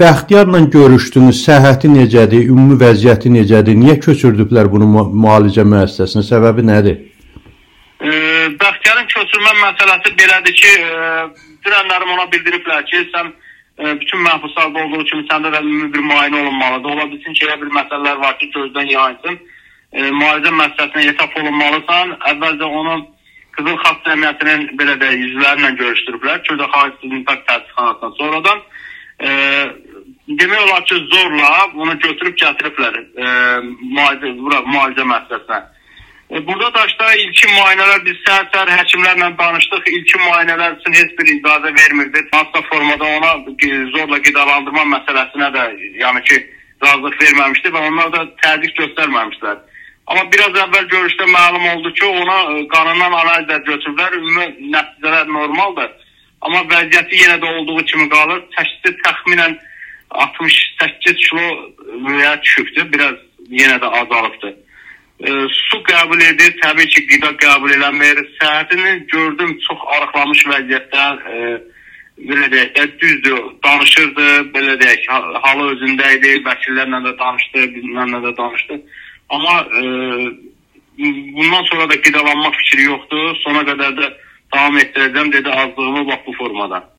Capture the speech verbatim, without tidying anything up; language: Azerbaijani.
Bəxtiyarla görüşdünüz, səhhəti necədir, ümumi vəziyyəti necədir, niyə köçürdüblər bunu müalicə müəssisəsinə, səbəbi nədir? E, Bəxtiyarın köçürmə məsələsi belədir ki, e, dirənlərim ona bildiriblər ki, sən e, bütün məhbuslarda olduğu kimi səndə də ümumi bir müayinə olunmalıdır. Ola bilsin ki, elə bir məsələlər var ki, gözdən yaysın. E, müalicə müəssisəsinə etap olunmalısan, əvvəlcə onun Qızıl Xalq Cəmiyyətinin belə də yüzlərlə görüşdürüblər. Kürdə Xalq İntaq Təsdiqxanasından sonradan. E, demək olar ki, zorla bunu götürüb gətiriblər e, müalicə, müalicə müəssisəsinə. E, burada da işte ilkin müayinələr biz səhər-səhər həkimlərlə danışdıq. İlkin müayinələr üçün heç bir icazə vermirdi. Hansısa formada ona zorla qidalandırma məsələsinə də yəni ki, razılıq verməmişdi və onlar da təzyiq göstərməmişlər. Amma biraz əvvəl görüşdə məlum oldu ki, ona qanından analizlər götürüblər. Ümumi nəticələr normaldır. Amma vəziyyəti yenə də olduğu kimi qalır. Təşxisi təxminən altmış səkkiz kiloya düşübdür. Biraz yenə də azalıbdır. E, su qəbul edir, təbii ki, qida qəbul eləmir. Səhhətini gördüm çox arıqlamış vəziyyətdə, e, belə deyək də, düzdür, danışırdı, belə deyək, halı özündə idi, vəkillərlə də danışdı, bizimlə də danışdı. Amma e, bundan sonra da qidalanma fikri yoxdur. Sona qədər də davam etdirəcəm, dedi, azlığımı bax bu formada.